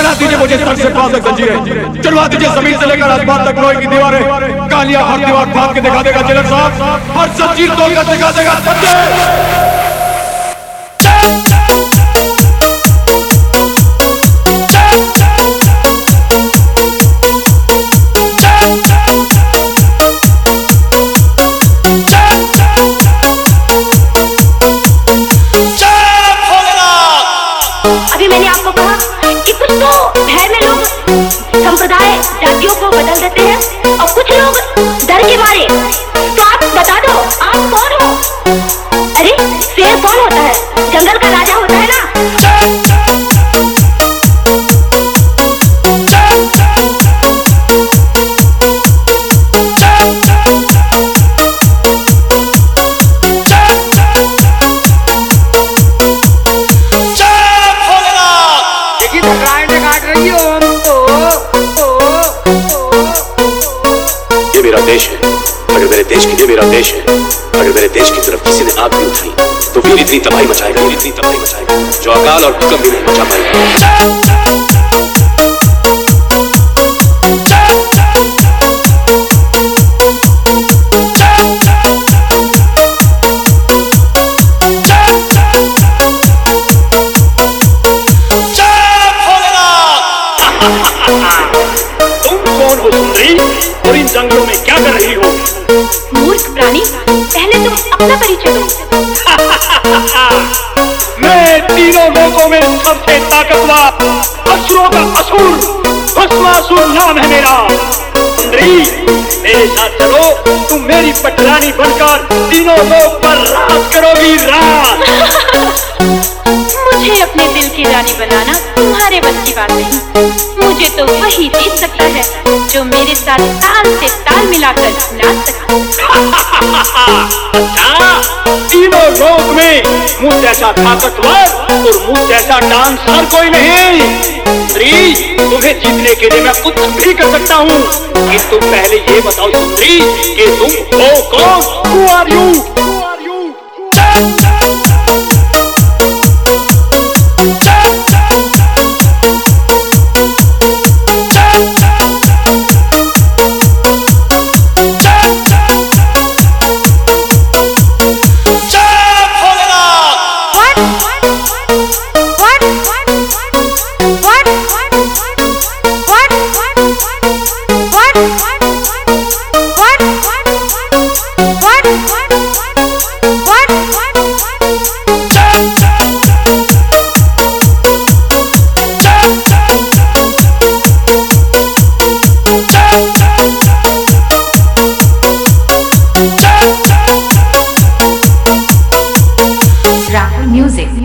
बना दीजिए मुझे सर से पांव तक जंजीरें, चलवा दीजिए जमीन से लेकर आसमान तक लोहे की दीवारें। कालिया हर दीवार फाड़ के दिखा देगा जेलर साहब, हर जंजीर तोड़कर दिखा देगा सच्चे। अभी मैंने आपको कहा कि कुछ तो भय में लोग संप्रदाय जातियों को बदल देते हैं और कुछ लोग डर के मारे। तो आप बता दो आप कौन हो? अरे शेर कौन होता है? जंगल का राजा होता है ना। ये मेरा देश है, अगर मेरे देश की, ये मेरा देश है, अगर मेरे देश की तरफ किसी ने आग भी उठाई तो वीर इतनी तबाही मचाएगा, वीर इतनी तबाही मचाएगा जो अकाल और भूकंप भी नहीं मचा पाएगा। तुम कौन हो सुंदरी और इन जंगलों में क्या कर रही हो? मूर्ख प्राणी, पहले तुम अपना परिचय दो। मैं तीनों लोगों में सबसे ताकतवर, असुरों का असुर, भस्मासुर नाम है मेरा। सुंदरी मेरे साथ चलो, तुम मेरी पटरानी बनकर तीनों लोग पर राज करोगी, राज। मुझे अपने दिल की रानी बनाना तुम्हारे बस की बात नहीं। मुझे तो वही जीत सकता है जो मेरे साथ ताल से ताल मिलाकर नाच सकता है। अच्छा, तीनों लोग में मुझ जैसा ताकतवर और मुझ जैसा डांसर कोई नहीं। सुंदरी तुम्हें जीतने के लिए मैं कुछ भी कर सकता हूँ, किंतु पहले ये बताओ सुंदरी कि तुम हो कौन? Who are you? Rahul Music.